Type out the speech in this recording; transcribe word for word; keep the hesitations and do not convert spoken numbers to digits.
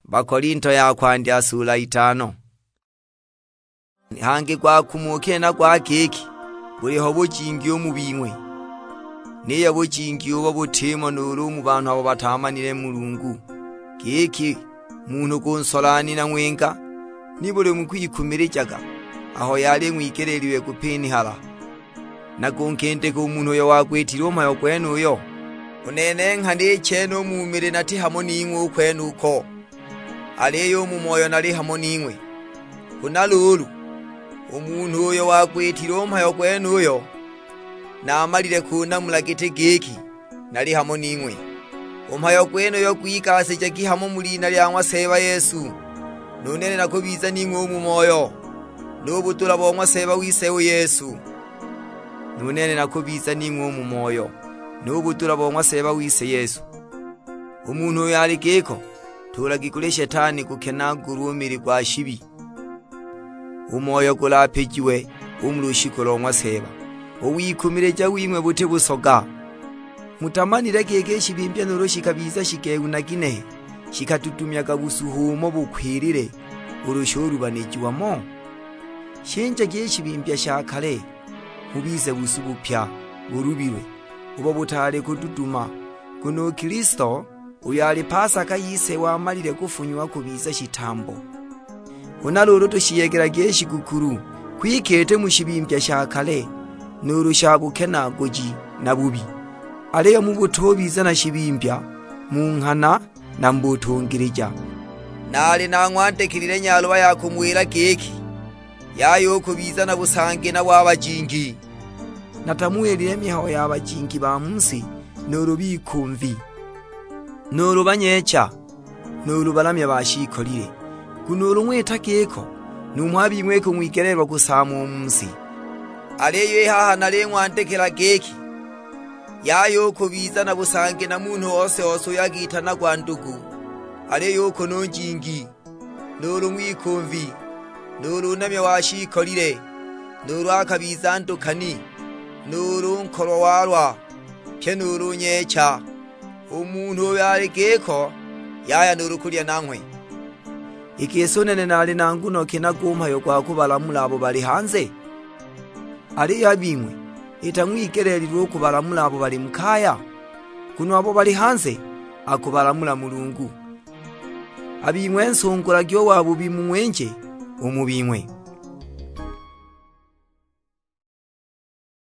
Bakorinto ya kwandya sura itano. Hange kwa kumuke na kwa keki buriho bukingi omubimwe niye bukingi obo butimo nuru mu bantu abo batamanire mulungu keki muntu konsolani na mwenga nibure mu kwikumirejaga aho yali mwikereriwe kupini hala na konkente ko umuntu yo wakwetira omayo kwenu yo unene nkandi cyeno mu mire nati hamoni inwe kwenu uko aliyo mu moyo nali hamoni inwe kunalulu umuntu uyo wakwetira omayo kwenu uyo namalire kunamula gitegeki nali hamoni inwe omayo kwenu yo kwikase jagi hamo muri nali anwa seba Yesu none nakubiza n'inwe mu moyo n'ubutula bonwa seba wisewe Yesu none nakubiza n'inwe mu moyo n'ubutula bonwa seba wise Yesu umuntu yali keko turagikule shetani kukenaguru umiri kwa shibi umoyo gulapijiwe umrushikolo seba uwikumireja wimwe buti busoga mutamanire keke shibimbya noroshika biza shikewu nagine shikatutumya kabusuhumo bukwirire urushuru banejiwamo shenja geshibimbya shakale mubize busubupya burubirwe ubo butale kududuma kuno Kristo uyali pasa kayise wamalire kufunywa kubiza shitambo unaloro tushiyegera geshi gukuru kwikete mushibimbya shakale nurushabuke nagoji na bubi aliyo mubutobiza na shibimbya munkana na mbutungirija nali nankwantekirire nyalo bayakumwira keki yayo kubiza na busange na wabajingi natamwelire mihawo yabajingi ba munsi nurubikumvi nurubanyecha nurubalamya bashikolire kunuru mweta keko numwabi mweko mwigererwa gusamu umunsi aliyo haha nale nkwantekera keki yayo kubiza na busange na muntu wose wose yagita na gwandugu aliyo ko nonjingi nuru mwikumvi nuru namye washikolire nuru akabiza ndukani nuru nkorowalwa pye nuru nyecha umuntu yali keko yaya nuru kulya nankwe ikesonene nali nanguno kinaguma yo kwa kubalamula abo bali hanze ali yabimwe itamwikereriro kubalamula abo bali mukaya kuno abo bali hanze akubalamula mulungu abimwe nsongora gyo wabo bimwenje umubimwe